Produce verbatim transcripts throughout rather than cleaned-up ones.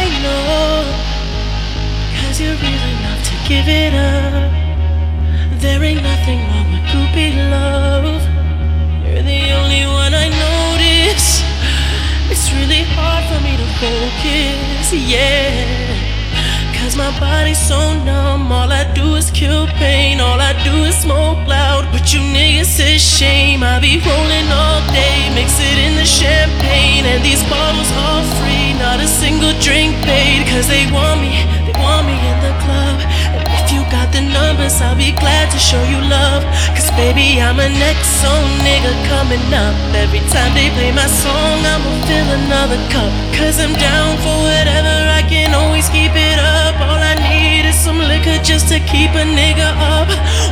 know, cause you're real enough to give it up. There ain't nothing wrong with groupie love. You're the only one I notice. It's really hard for me to focus, yeah. Cause my body's so numb. All I do is kill pain. All I do is smoke loud. But you niggas is shame. I be rolling all day, mix it in the champagne. And these bottles all free, not a single drink paid. Cause they want me, they want me in the club. And if you got the numbers, I'll be glad to show you love. Cause baby, I'm a next song nigga coming up. Every time they play my song, I'ma fill another cup. Cause I'm down for whatever, I can always keep it up. All I need is some liquor just to keep a nigga up.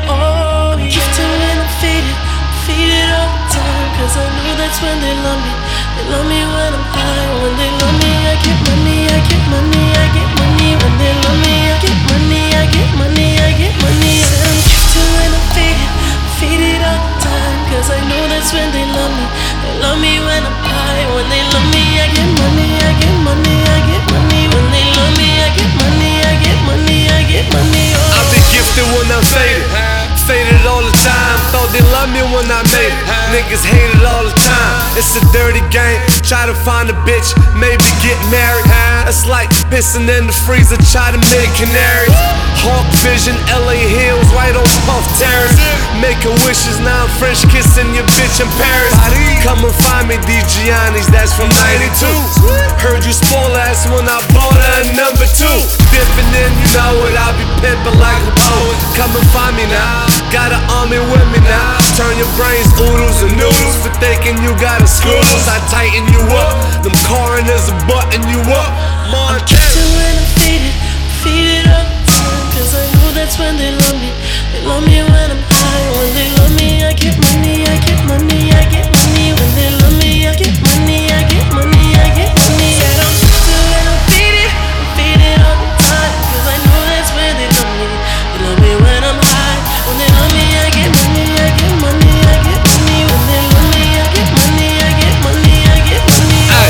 Oh, yeah. Gifted when I'm faded, faded all the time. Cause I know that's when they love me. They love me when I'm high. When they love me, I get money, I get money, I get money. When they love me, I get money, I get money, I get money. I'm gifted when I'm faded, faded all the time. Cause I know that's when they love me. They love me when I'm high. When they love me, I get money, I get money, I get money. When they love me, I get money, I get money, I get money. Oh. I've been gifted when I'm faded, faded all the time. Thought they loved me when I made it. Niggas hate it all the time. It's a dirty game. Try to find a bitch, maybe get married. It's like pissing in the freezer, try to make canaries. Hawk vision, L A Hills, right on Puff Terrace. Making wishes, now I'm French kissing your bitch in Paris. Come and find me, these Giannis, that's from ninety-two. Heard you spoil ass when I bought her a number two. Dipping in, you know it, I'll be pimping like a poet. Come and find me now, got an army with me now. Turn your brains oodles and noodles for thinking you got a screws. I tighten you up, them coroners are button you up. I'm gifted when I'm faded, faded all the time. Cause I know that's when they love me. They love me when I'm high. When they love me, I get money, I get money, I get money. When they love me, I get money, I get money, I get money. And I'm gifted when I'm faded, I'm faded all the time. Cause I know that's when they love me. They love me when I'm high. When they love me, I get money, I get money, I get money. When they love me, I get money, I get money, I get money. Ay.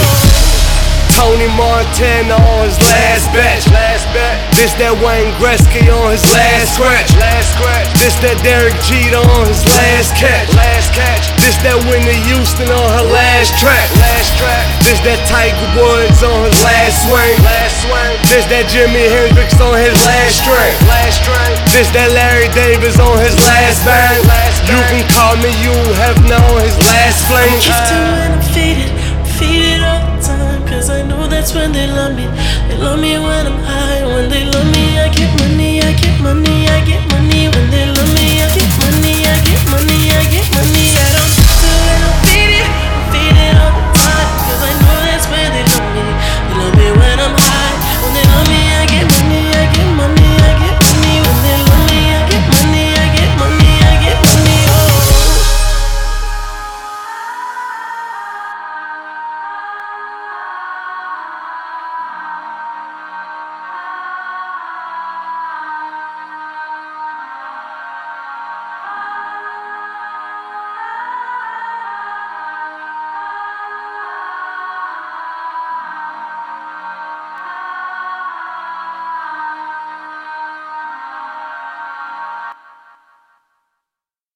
Tony Montana on his last batch. Last batch. This that Wayne Gretzky on his last scratch. Last scratch. This that Derek Jeter on his last catch. Last catch. This that Whitney Houston on her last track. Last track. This that Tiger Woods on his last swing. Last swing. This that Jimi Hendrix on his last string. Last string. This that Larry Davis on his last bang. Last bang. You can call me you have known his last flame. I'm gifted when I'm faded, faded all the time. Cause I know that's when they love me. They love me when I'm high. When they love me, I get money, I get money,